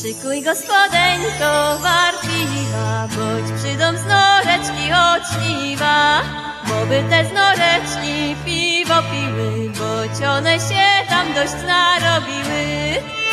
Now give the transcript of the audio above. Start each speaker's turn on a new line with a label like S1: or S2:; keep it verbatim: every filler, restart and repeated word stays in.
S1: Szykuj gospodeńko wartliwa, boć przyjdą znoreczki oczliwa, bo by te znoreczki piwo piły, boć one się tam dość narobiły.